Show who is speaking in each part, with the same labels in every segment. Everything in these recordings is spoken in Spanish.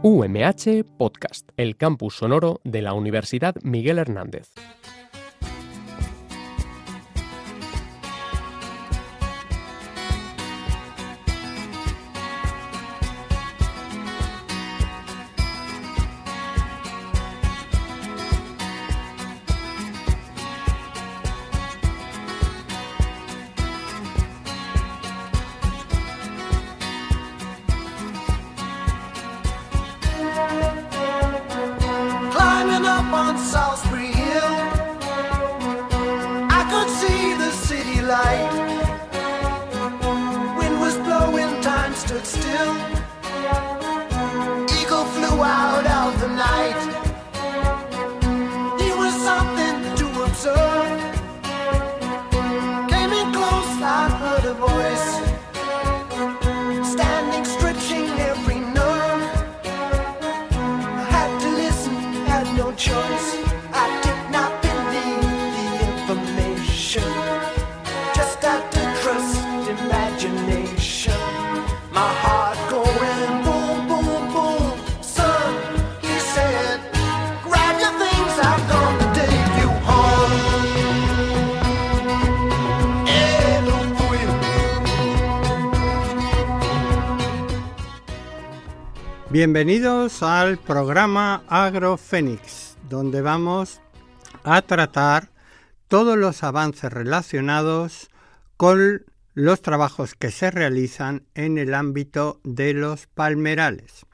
Speaker 1: UMH Podcast, el campus sonoro de la Universidad Miguel Hernández.
Speaker 2: Bienvenidos al programa AgroPhoenix, donde vamos a tratar todos los avances relacionados con los trabajos que se realizan en el ámbito de los palmerales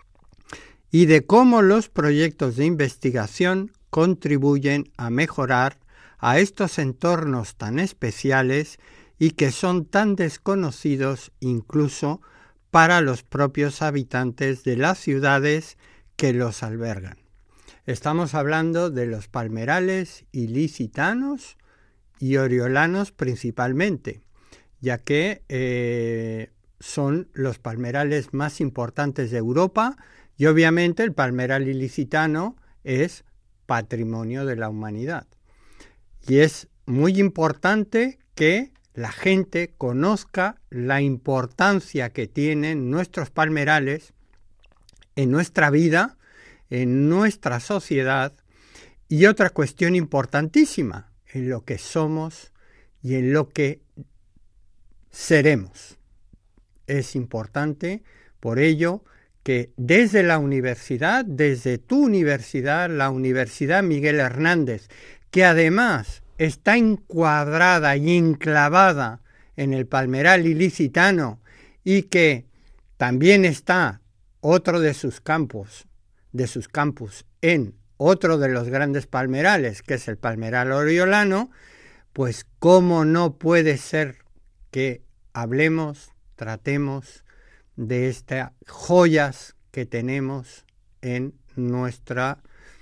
Speaker 2: y de cómo los proyectos de investigación contribuyen a mejorar a estos entornos tan especiales y que son tan desconocidos incluso para los propios habitantes de las ciudades que los albergan. Estamos hablando de los palmerales ilicitanos y oriolanos principalmente, ya que son los palmerales más importantes de Europa y obviamente el palmeral ilicitano es patrimonio de la humanidad. Y es muy importante que la gente conozca la importancia que tienen nuestros palmerales en nuestra vida, en nuestra sociedad, y otra cuestión importantísima, en lo que somos y en lo que seremos. Es importante, por ello, que desde la universidad, desde tu universidad, la Universidad Miguel Hernández, que además está encuadrada y enclavada en el palmeral ilicitano y que también está otro de sus campus en otro de los grandes palmerales, que es el palmeral oriolano, pues cómo no puede ser que tratemos de estas joyas que tenemos en nuestros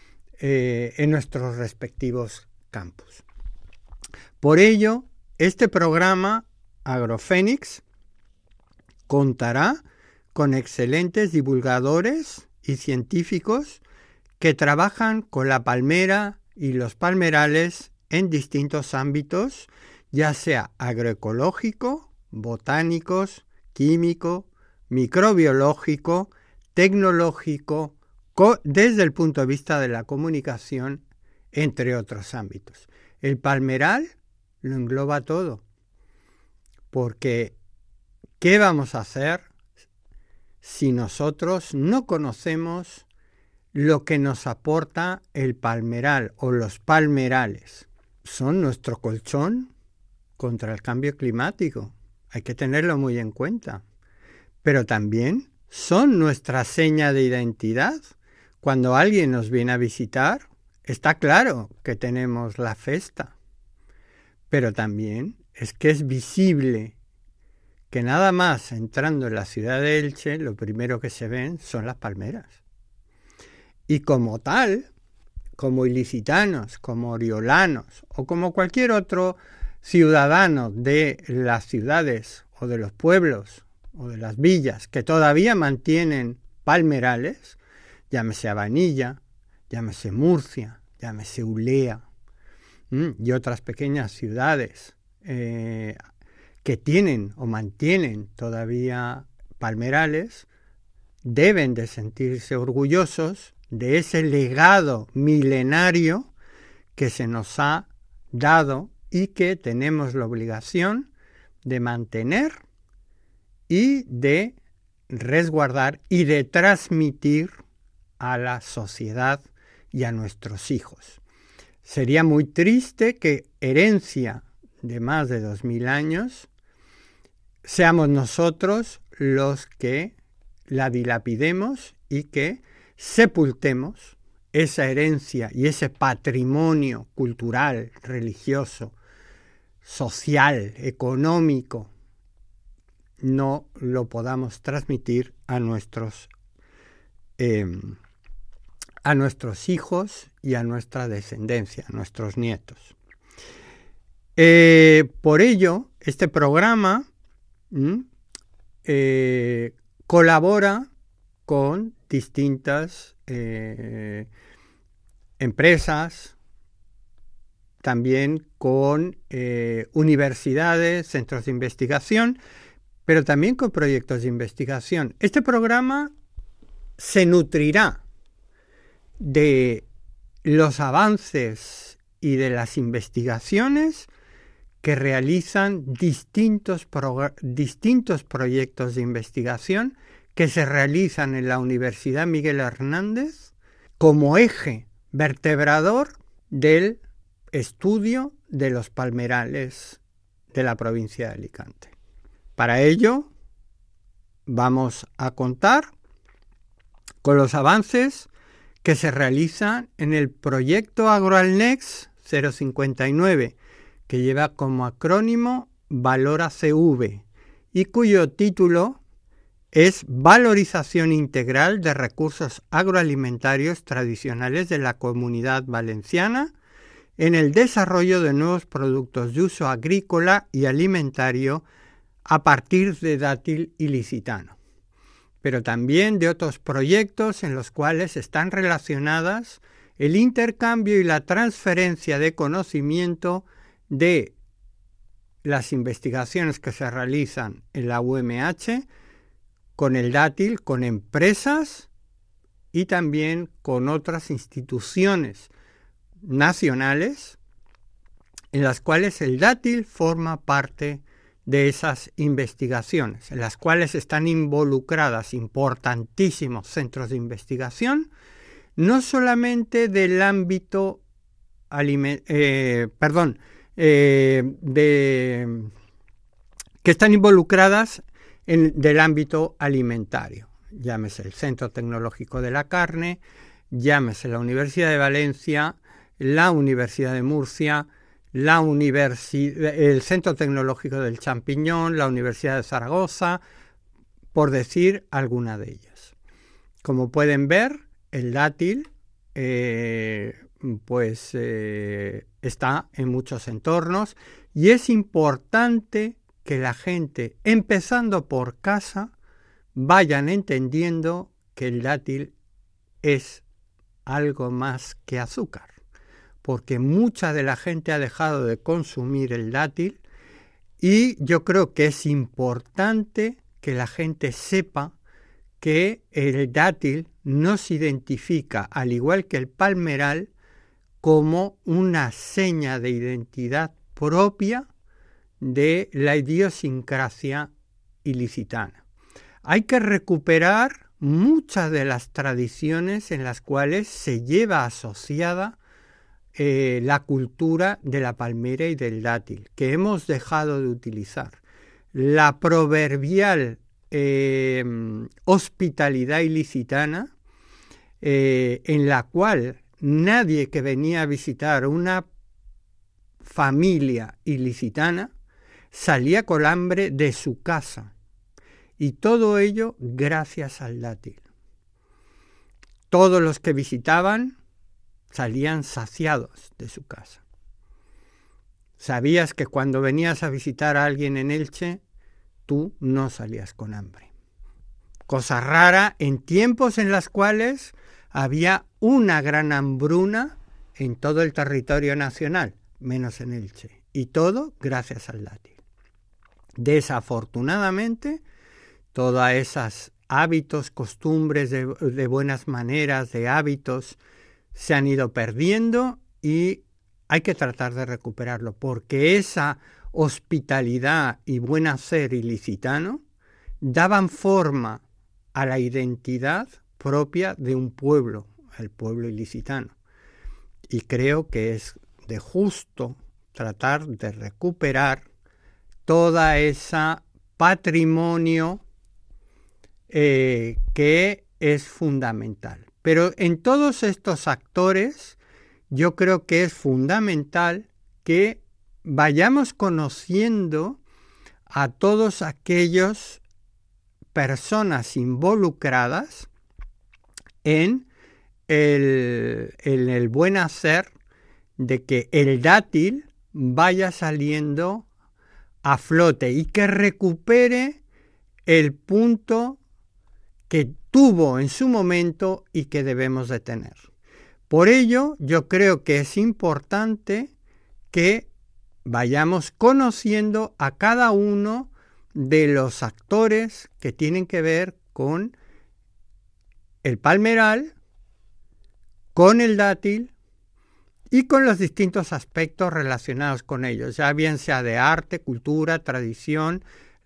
Speaker 2: respectivos campus. Por ello, este programa AgroPhoenix contará con excelentes divulgadores y científicos que trabajan con la palmera y los palmerales en distintos ámbitos, ya sea agroecológico, botánicos, químico, microbiológico, tecnológico, desde el punto de vista de la comunicación, entre otros ámbitos. El palmeral lo engloba todo, porque ¿qué vamos a hacer si nosotros no conocemos lo que nos aporta el palmeral o los palmerales? Son nuestro colchón contra el cambio climático, hay que tenerlo muy en cuenta, pero también son nuestra seña de identidad. Cuando alguien nos viene a visitar, está claro que tenemos la festa, pero también es que es visible que nada más entrando en la ciudad de Elche, lo primero que se ven son las palmeras. Y como tal, como ilicitanos, como oriolanos o como cualquier otro ciudadano de las ciudades o de los pueblos o de las villas que todavía mantienen palmerales, llámese Abanilla, llámese Murcia, llámese Ulea, y otras pequeñas ciudades que tienen o mantienen todavía palmerales, deben de sentirse orgullosos de ese legado milenario que se nos ha dado y que tenemos la obligación de mantener y de resguardar y de transmitir a la sociedad y a nuestros hijos. Sería muy triste que herencia de más de 2000 años seamos nosotros los que la dilapidemos y que sepultemos esa herencia y ese patrimonio cultural, religioso, social, económico, no lo podamos transmitir a nuestros hijos y a nuestra descendencia, a nuestros nietos. Por ello, este programa colabora con distintas empresas, también con universidades, centros de investigación, pero también con proyectos de investigación. Este programa se nutrirá de los avances y de las investigaciones que realizan distintos proyectos de investigación que se realizan en la Universidad Miguel Hernández como eje vertebrador del estudio de los palmerales de la provincia de Alicante. Para ello vamos a contar con los avances que se realizan en el proyecto AgroAlnex 059, que lleva como acrónimo ValorACV y cuyo título es Valorización Integral de Recursos Agroalimentarios Tradicionales de la Comunidad Valenciana en el desarrollo de nuevos productos de uso agrícola y alimentario a partir de dátil ilicitano, pero también de otros proyectos en los cuales están relacionadas el intercambio y la transferencia de conocimiento de las investigaciones que se realizan en la UMH con el dátil, con empresas y también con otras instituciones nacionales en las cuales el dátil forma parte de esas investigaciones, en las cuales están involucradas importantísimos centros de investigación, no solamente del ámbito que están involucradas del ámbito alimentario, llámese el Centro Tecnológico de la Carne, llámese la Universidad de Valencia, la Universidad de Murcia, el Centro Tecnológico del Champiñón, la Universidad de Zaragoza, por decir alguna de ellas. Como pueden ver, el dátil está en muchos entornos y es importante que la gente, empezando por casa, vayan entendiendo que el dátil es algo más que azúcar, porque mucha de la gente ha dejado de consumir el dátil y yo creo que es importante que la gente sepa que el dátil nos identifica, al igual que el palmeral, como una seña de identidad propia de la idiosincrasia ilicitana. Hay que recuperar muchas de las tradiciones en las cuales se lleva asociada la cultura de la palmera y del dátil, que hemos dejado de utilizar. La proverbial hospitalidad ilicitana, en la cual nadie que venía a visitar una familia ilicitana salía con hambre de su casa, y todo ello gracias al dátil. Todos los que visitaban salían saciados de su casa. Sabías que cuando venías a visitar a alguien en Elche, tú no salías con hambre. Cosa rara en tiempos en los cuales había una gran hambruna en todo el territorio nacional, menos en Elche, y todo gracias al dátil. Desafortunadamente, todas esas hábitos, costumbres, de buenas maneras, de hábitos, se han ido perdiendo y hay que tratar de recuperarlo, porque esa hospitalidad y buen hacer ilicitano daban forma a la identidad propia de un pueblo, el pueblo ilicitano. Y creo que es de justo tratar de recuperar toda esa patrimonio que es fundamental. Pero en todos estos actores yo creo que es fundamental que vayamos conociendo a todos aquellos personas involucradas en el buen hacer de que el dátil vaya saliendo a flote y que recupere el punto que tuvo en su momento y que debemos de tener. Por ello, yo creo que es importante que vayamos conociendo a cada uno de los actores que tienen que ver con el palmeral, con el dátil y con los distintos aspectos relacionados con ellos, ya bien sea de arte, cultura, tradición,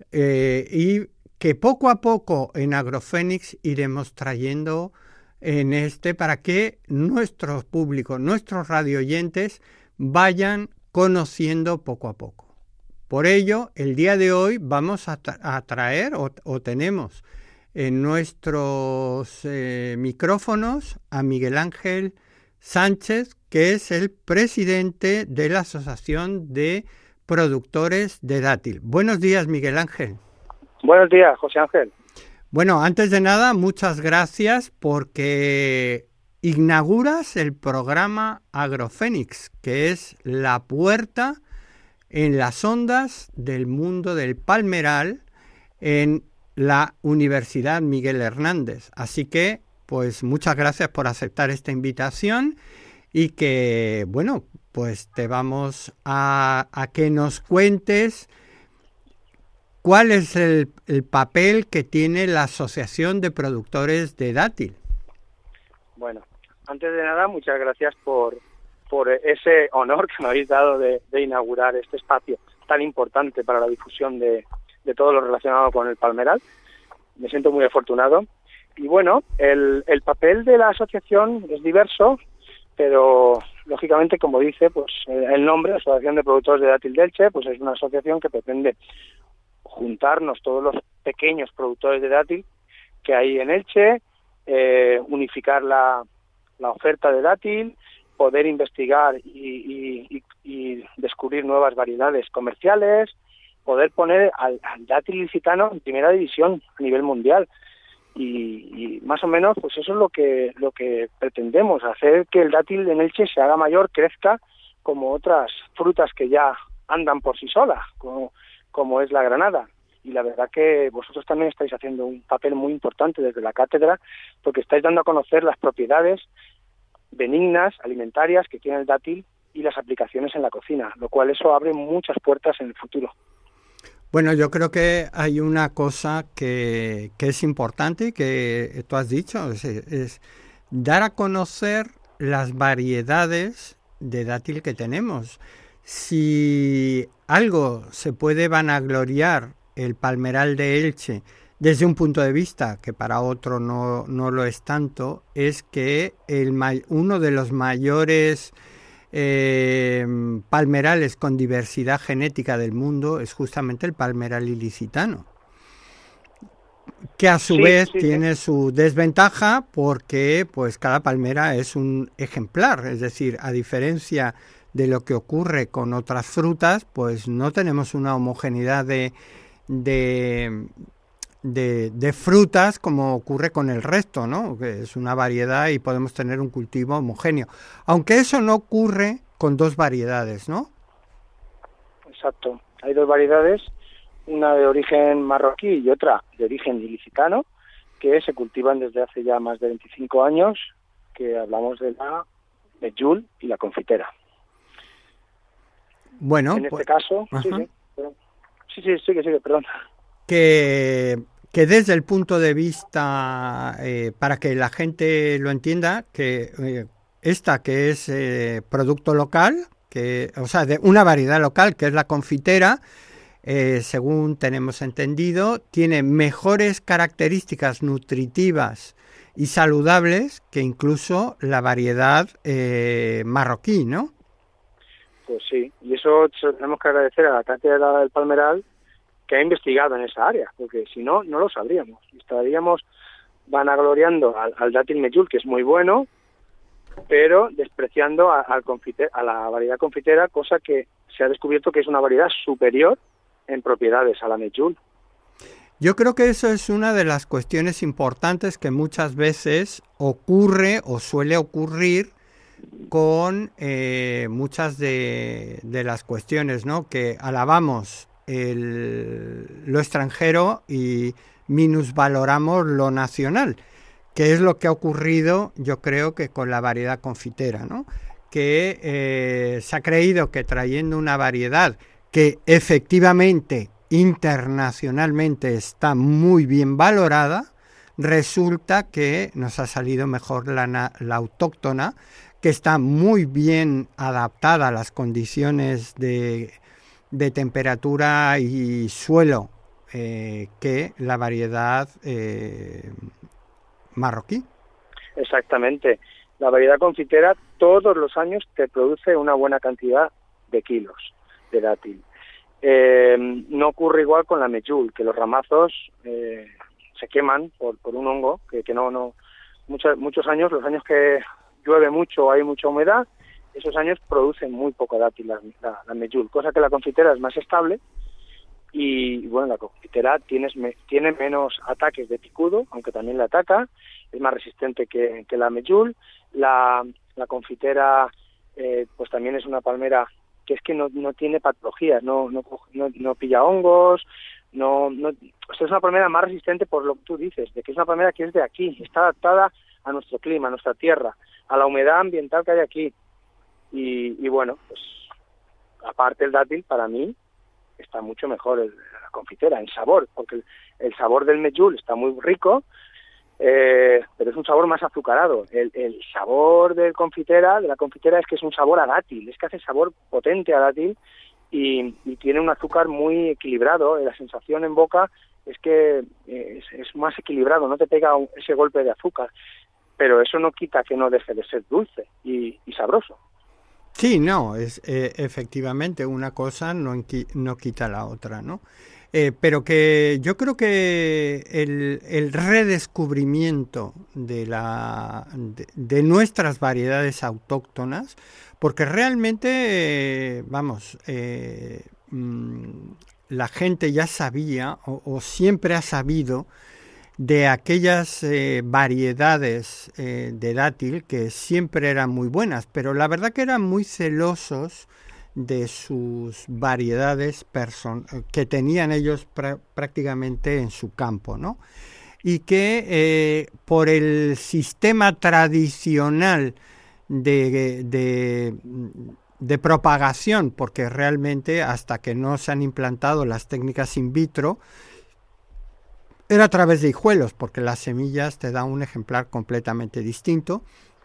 Speaker 2: y que poco a poco en Agrofénix iremos trayendo para que nuestro público, nuestros radioyentes vayan conociendo poco a poco. Por ello, el día de hoy vamos a traer o tenemos en nuestros micrófonos a Miguel Ángel Sánchez, que es el presidente de la Asociación de Productores de Dátil. Buenos días, Miguel Ángel.
Speaker 3: Buenos días, José Ángel.
Speaker 2: Bueno, antes de nada, muchas gracias porque inauguras el programa Agrofénix, que es la puerta en las ondas del mundo del palmeral en la Universidad Miguel Hernández. Así que, pues muchas gracias por aceptar esta invitación y que, bueno, pues te vamos a que nos cuentes cuál es el papel que tiene la Asociación de Productores de Dátil.
Speaker 3: Bueno, antes de nada, muchas gracias por ese honor que me habéis dado de inaugurar este espacio tan importante para la difusión de todo lo relacionado con el palmeral. Me siento muy afortunado. Y bueno, el papel de la asociación es diverso, pero lógicamente, como dice pues el nombre, Asociación de Productores de Dátil de Elche, pues es una asociación que pretende juntarnos todos los pequeños productores de dátil que hay en Elche, unificar la oferta de dátil, poder investigar y descubrir nuevas variedades comerciales, poder poner al dátil ilicitano en primera división a nivel mundial. Y más o menos pues eso es lo que pretendemos, hacer que el dátil en Elche se haga mayor, crezca como otras frutas que ya andan por sí solas, como es la granada. Y la verdad que vosotros también estáis haciendo un papel muy importante desde la cátedra, porque estáis dando a conocer las propiedades benignas, alimentarias que tiene el dátil y las aplicaciones en la cocina, lo cual eso abre muchas puertas en el futuro.
Speaker 2: Bueno, yo creo que hay una cosa que es importante y que tú has dicho, es dar a conocer las variedades de dátil que tenemos. Si algo se puede vanagloriar el palmeral de Elche desde un punto de vista que para otro no lo es tanto, es que uno de los mayores palmerales con diversidad genética del mundo es justamente el palmeral ilicitano, que a su vez tiene su desventaja porque pues cada palmera es un ejemplar, es decir, a diferencia de lo que ocurre con otras frutas, pues no tenemos una homogeneidad de frutas como ocurre con el resto, ¿no? Que es una variedad y podemos tener un cultivo homogéneo. Aunque eso no ocurre con dos variedades, ¿no?
Speaker 3: Exacto. Hay dos variedades, una de origen marroquí y otra de origen ilicitano, que se cultivan desde hace ya más de 25 años, que hablamos de la Medjool y la confitera. Bueno, en este caso, sigue, perdón. Que
Speaker 2: que desde el punto de vista, para que la gente lo entienda, que esta que es producto local, o sea, de una variedad local, que es la confitera, según tenemos entendido, tiene mejores características nutritivas y saludables que incluso la variedad marroquí, ¿no?
Speaker 3: Pues sí, y eso tenemos que agradecer a la Cátedra del Palmeral, que ha investigado en esa área, porque si no, no lo sabríamos. Estaríamos vanagloriando al dátil Medjool, que es muy bueno, pero despreciando a la variedad confitera, cosa que se ha descubierto que es una variedad superior en propiedades a la Medjool.
Speaker 2: Yo creo que eso es una de las cuestiones importantes que muchas veces ocurre o suele ocurrir con muchas de las cuestiones, ¿no? Que alabamos lo extranjero y minusvaloramos lo nacional, que es lo que ha ocurrido, yo creo, que con la variedad confitera, ¿no? Que se ha creído que trayendo una variedad que efectivamente internacionalmente está muy bien valorada, resulta que nos ha salido mejor la autóctona, que está muy bien adaptada a las condiciones de temperatura y suelo que la variedad marroquí.
Speaker 3: Exactamente. La variedad confitera todos los años te produce una buena cantidad de kilos de dátil. No ocurre igual con la Medjool, que los ramazos se queman por un hongo que no muchos años, los años que llueve mucho o hay mucha humedad, esos años producen muy poco dátil la Medjool, cosa que la confitera es más estable y bueno, la confitera tiene menos ataques de picudo, aunque también la ataca, es más resistente que la Medjool. La confitera pues también es una palmera que es que no tiene patologías, no pilla hongos, o sea, es una palmera más resistente por lo que tú dices, de que es una palmera que es de aquí, está adaptada a nuestro clima, a nuestra tierra, a la humedad ambiental que hay aquí. Y bueno, pues aparte el dátil, para mí, está mucho mejor la confitera en sabor, porque el sabor del Medjool está muy rico, pero es un sabor más azucarado. El sabor de la confitera es que es un sabor a dátil, es que hace sabor potente a dátil y tiene un azúcar muy equilibrado. La sensación en boca es que es más equilibrado, no te pega ese golpe de azúcar, pero eso no quita que no deje de ser dulce y sabroso.
Speaker 2: Sí, no, es efectivamente una cosa no quita la otra, ¿no? Pero que yo creo que el redescubrimiento de nuestras variedades autóctonas, porque realmente, la gente ya sabía o siempre ha sabido de aquellas variedades de dátil que siempre eran muy buenas, pero la verdad que eran muy celosos de sus variedades que tenían ellos prácticamente en su campo, ¿no? Y que por el sistema tradicional de propagación, porque realmente hasta que no se han implantado las técnicas in vitro, era a través de hijuelos, porque las semillas te dan un ejemplar completamente distinto.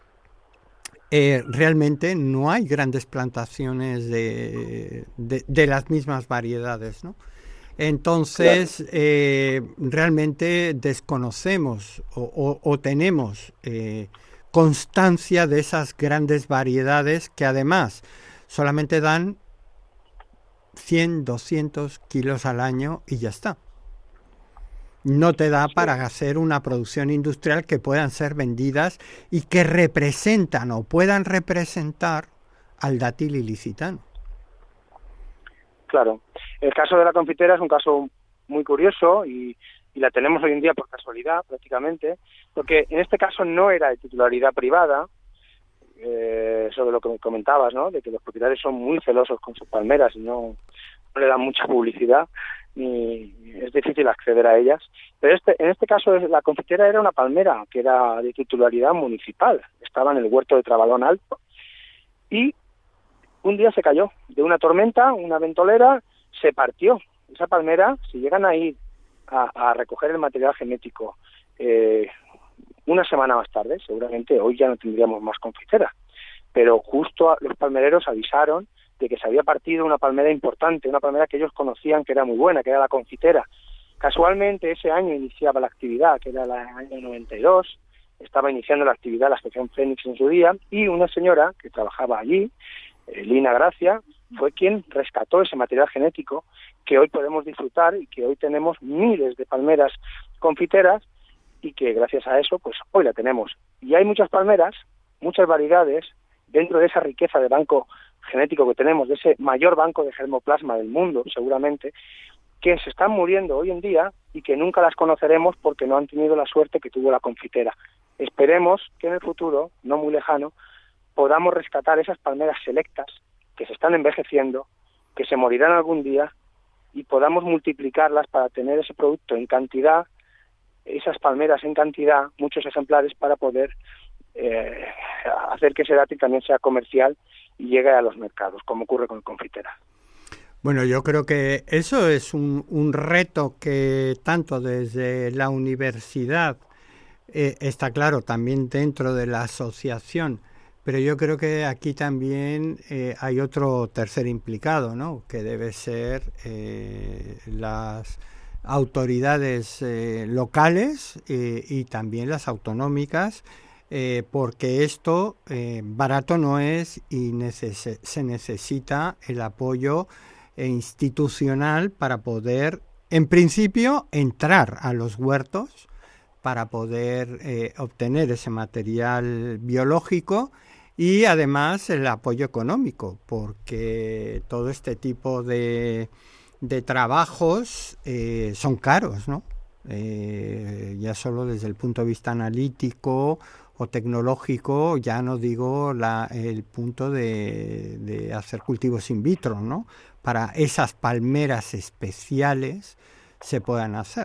Speaker 2: Realmente no hay grandes plantaciones de las mismas variedades, ¿no? Entonces, claro, realmente desconocemos o tenemos constancia de esas grandes variedades que además solamente dan 100, 200 kilos al año y ya está. No te da para hacer una producción industrial que puedan ser vendidas y que representan o puedan representar al dátil ilicitano. Claro.
Speaker 3: El caso de la confitera es un caso muy curioso y la tenemos hoy en día por casualidad prácticamente, porque en este caso no era de titularidad privada, sobre lo que comentabas, ¿no? De que los propietarios son muy celosos con sus palmeras y no le dan mucha publicidad, ni es difícil acceder a ellas. Pero en este caso la confitera era una palmera que era de titularidad municipal, estaba en el huerto de Trabalón Alto y un día se cayó de una tormenta, una ventolera, se partió. Esa palmera, si llegan a ir a recoger el material genético una semana más tarde, seguramente hoy ya no tendríamos más confitera, pero justo los palmereros avisaron de que se había partido una palmera importante, una palmera que ellos conocían que era muy buena, que era la confitera. Casualmente ese año iniciaba la actividad, que era el año 92, estaba iniciando la actividad la Asociación Fénix en su día, y una señora que trabajaba allí, Lina Gracia, fue quien rescató ese material genético que hoy podemos disfrutar y que hoy tenemos miles de palmeras confiteras y que gracias a eso pues hoy la tenemos. Y hay muchas palmeras, muchas variedades dentro de esa riqueza de banco genético que tenemos, de ese mayor banco de germoplasma del mundo seguramente, que se están muriendo hoy en día y que nunca las conoceremos porque no han tenido la suerte que tuvo la confitera. Esperemos que en el futuro, no muy lejano, podamos rescatar esas palmeras selectas que se están envejeciendo, que se morirán algún día, y podamos multiplicarlas para tener ese producto en cantidad, esas palmeras en cantidad, muchos ejemplares, para poder hacer que ese dátil también sea comercial y llegue a los mercados, como ocurre con el confitera.
Speaker 2: Bueno, yo creo que eso es un reto que tanto desde la universidad, está claro, también dentro de la asociación, pero yo creo que aquí también hay otro tercer implicado, ¿no? Que debe ser las autoridades locales y también las autonómicas, porque esto barato no es y se necesita el apoyo institucional para poder, en principio, entrar a los huertos para poder obtener ese material biológico y además el apoyo económico, porque todo este tipo de trabajos son caros, ¿no? Ya solo desde el punto de vista analítico o tecnológico, ya no digo el punto de hacer cultivos in vitro, ¿no? Para esas palmeras especiales se puedan hacer.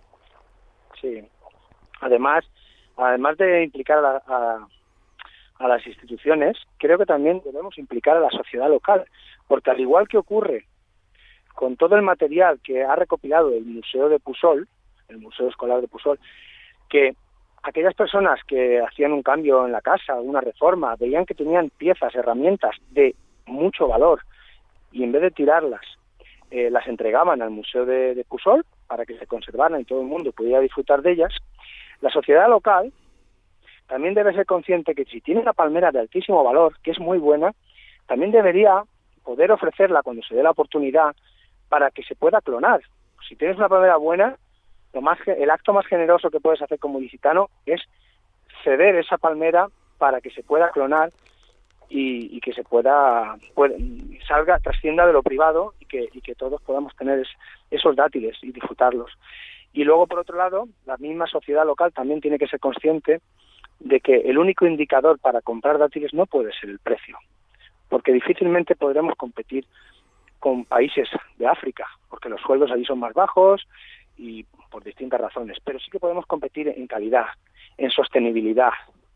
Speaker 3: Sí. Además de implicar a las instituciones, creo que también debemos implicar a la sociedad local, porque al igual que ocurre con todo el material que ha recopilado el Museo de Pusol, el Museo Escolar de Pusol, que aquellas personas que hacían un cambio en la casa, una reforma, veían que tenían piezas, herramientas de mucho valor, y en vez de tirarlas, las entregaban al Museo de Pusol para que se conservaran y todo el mundo pudiera disfrutar de ellas. La sociedad local también debe ser consciente que si tiene una palmera de altísimo valor, que es muy buena, también debería poder ofrecerla cuando se dé la oportunidad para que se pueda clonar. Si tienes una palmera buena, el acto más generoso que puedes hacer como licitano es ceder esa palmera para que se pueda clonar y que se trascienda de lo privado y que todos podamos tener esos dátiles y disfrutarlos. Y luego, por otro lado, la misma sociedad local también tiene que ser consciente de que el único indicador para comprar dátiles no puede ser el precio, porque difícilmente podremos competir con países de África, porque los sueldos allí son más bajos y por distintas razones, pero sí que podemos competir en calidad, en sostenibilidad,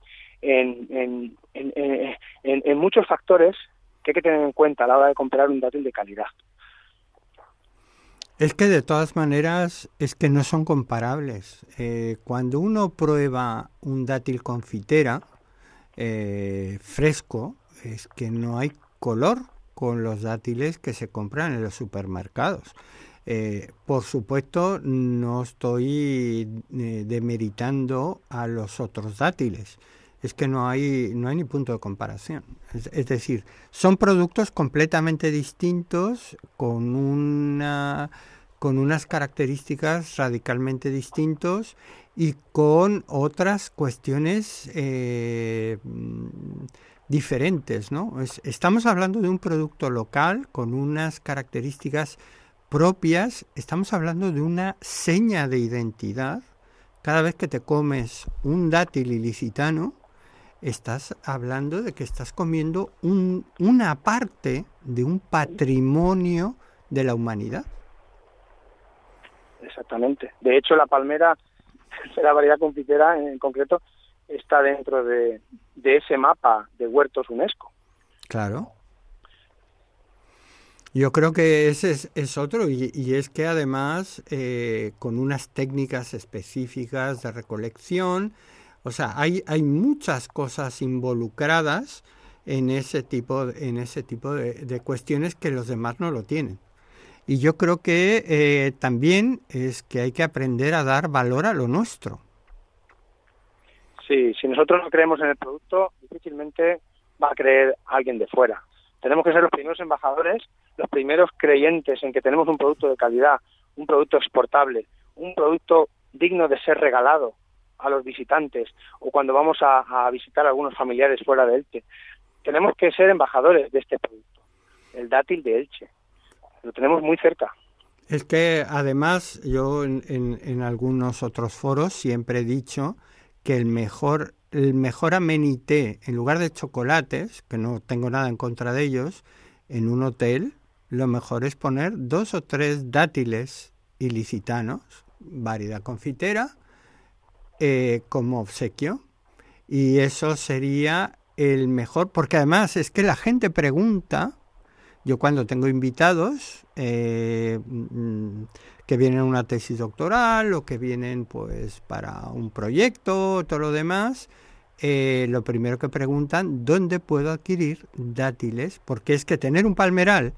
Speaker 3: en muchos factores que hay que tener en cuenta a la hora de comprar un dátil de calidad.
Speaker 2: Es que de todas maneras es que no son comparables. Cuando uno prueba un dátil confitera fresco, es que no hay color con los dátiles que se compran en los supermercados. Por supuesto, no estoy demeritando a los otros dátiles. Es que no hay ni punto de comparación. Es decir, son productos completamente distintos con unas características radicalmente distintos y con otras cuestiones diferentes, ¿no? Estamos hablando de un producto local con unas características propias, estamos hablando de una seña de identidad. Cada vez que te comes un dátil ilicitano, estás hablando de que estás comiendo una parte de un patrimonio de la humanidad.
Speaker 3: Exactamente. De hecho, la palmera, la variedad confitera en concreto, está dentro de ese mapa de huertos UNESCO.
Speaker 2: Claro. Yo creo que ese es otro, y es que además con unas técnicas específicas de recolección, o sea, hay muchas cosas involucradas en ese tipo de cuestiones que los demás no lo tienen. Y yo creo que también es que hay que aprender a dar valor a lo nuestro.
Speaker 3: Sí, si nosotros no creemos en el producto, difícilmente va a creer alguien de fuera. Tenemos que ser los primeros embajadores, los primeros creyentes en que tenemos un producto de calidad, un producto exportable, un producto digno de ser regalado a los visitantes o cuando vamos a visitar a algunos familiares fuera de Elche. Tenemos que ser embajadores de este producto, el dátil de Elche. Lo tenemos muy cerca.
Speaker 2: Es que además yo en algunos otros foros siempre he dicho que el mejor amenité, en lugar de chocolates, que no tengo nada en contra de ellos, en un hotel lo mejor es poner 2 o 3 dátiles ilicitanos, variedad confitera, como obsequio. Y eso sería el mejor, porque además es que la gente pregunta. Yo cuando tengo invitados que vienen a una tesis doctoral o que vienen pues para un proyecto, todo lo demás, lo primero que preguntan, ¿dónde puedo adquirir dátiles? Porque es que tener un palmeral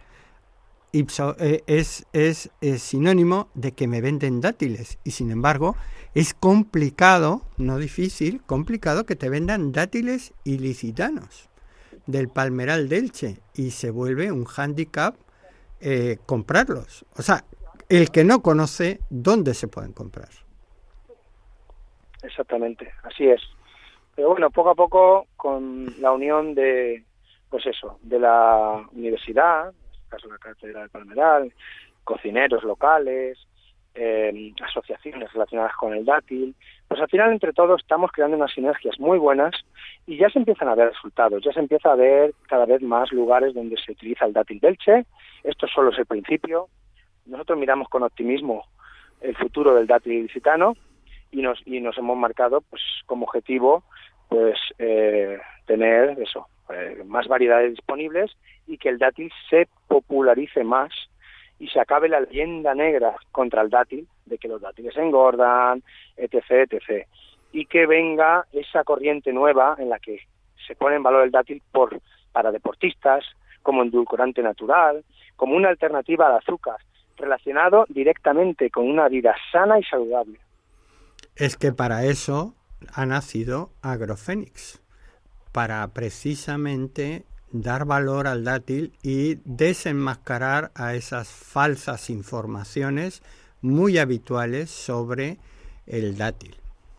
Speaker 2: es sinónimo de que me venden dátiles y sin embargo es complicado, no difícil, complicado que te vendan dátiles ilicitanos del palmeral de Elche y se vuelve un hándicap comprarlos. O sea, el que no conoce dónde se pueden comprar.
Speaker 3: Exactamente, así es. Pero bueno, poco a poco, con la unión de, pues eso, de la universidad, en este caso la Cátedra del Palmeral, cocineros locales, asociaciones relacionadas con el dátil, pues al final entre todos estamos creando unas sinergias muy buenas y ya se empiezan a ver resultados, ya se empieza a ver cada vez más lugares donde se utiliza el dátil de Elche. Esto solo es el principio. Nosotros miramos con optimismo el futuro del dátil ilicitano y nos hemos marcado pues como objetivo pues tener eso, más variedades disponibles y que el dátil se popularice más y se acabe la leyenda negra contra el dátil, de que los dátiles engordan, etc., etc. Y que venga esa corriente nueva en la que se pone en valor el dátil para deportistas, como endulcorante natural, como una alternativa al azúcar, relacionado directamente con una vida sana y saludable.
Speaker 2: Es que para eso ha nacido Agrofénix, para precisamente dar valor al dátil y desenmascarar a esas falsas informaciones muy habituales sobre el dátil.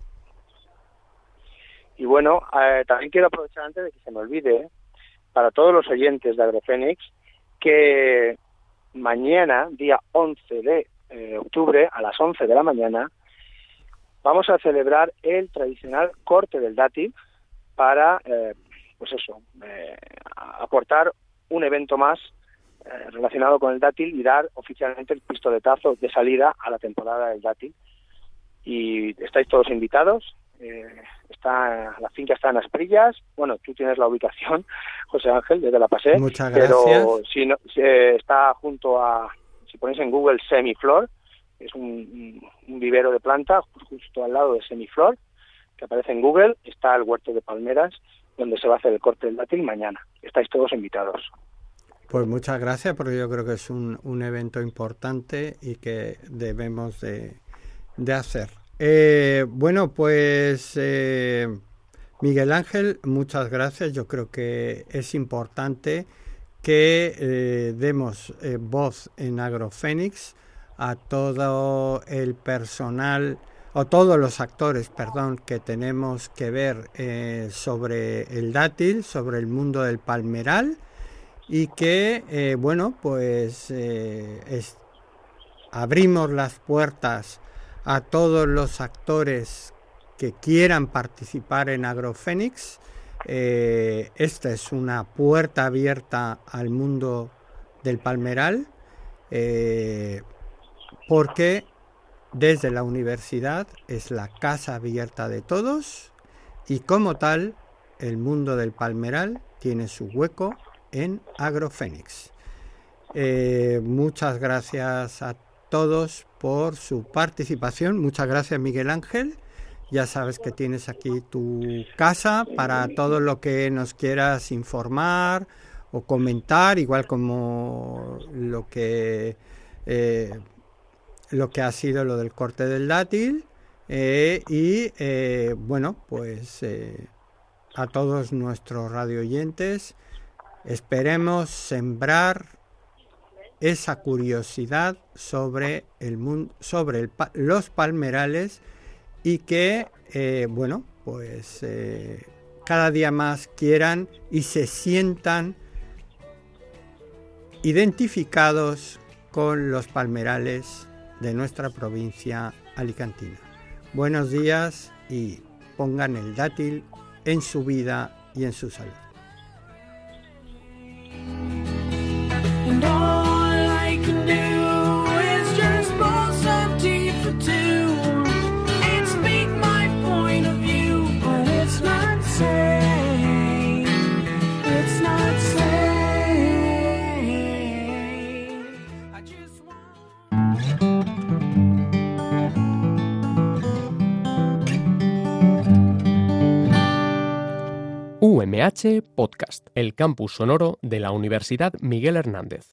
Speaker 2: Y bueno, también quiero aprovechar antes de que se me olvide, para todos los oyentes de Agrofénix, que mañana, día 11 de octubre, a las 11 de la mañana, vamos a celebrar el tradicional corte del dátil para aportar un evento más relacionado con el dátil y dar oficialmente el pistoletazo de salida a la temporada del dátil. Y estáis todos invitados. La finca está en Asprillas. Bueno, tú tienes la ubicación, José Ángel, desde la pasé. Muchas gracias.
Speaker 3: Pero si no, está junto a, si ponéis en Google Semiflor, es un vivero de planta justo al lado de Semiflor, que aparece en Google. Está el huerto de palmeras, donde se va a hacer el corte del dátil mañana. Estáis todos invitados.
Speaker 2: Pues muchas gracias, porque yo creo que es un evento importante y que debemos de hacer. Bueno, pues Miguel Ángel, muchas gracias. Yo creo que es importante que demos voz en Agrofénix a todo el personal o todos los actores, que tenemos que ver sobre el dátil, sobre el mundo del palmeral y que, abrimos las puertas a todos los actores que quieran participar en Agrofénix. Esta es una puerta abierta al mundo del palmeral, porque desde la universidad es la casa abierta de todos y como tal el mundo del palmeral tiene su hueco en Agrofénix. Muchas gracias a todos por su participación. Muchas gracias, Miguel Ángel. Ya sabes que tienes aquí tu casa para todo lo que nos quieras informar o comentar, igual como lo que ha sido lo del corte del dátil. Bueno, pues a todos nuestros radioyentes, esperemos sembrar esa curiosidad sobre el mundo, sobre los palmerales, y que, bueno, pues cada día más quieran y se sientan identificados con los palmerales de nuestra provincia alicantina. Buenos días y pongan el dátil en su vida y en su salud.
Speaker 1: UMH Podcast, el campus sonoro de la Universidad Miguel Hernández.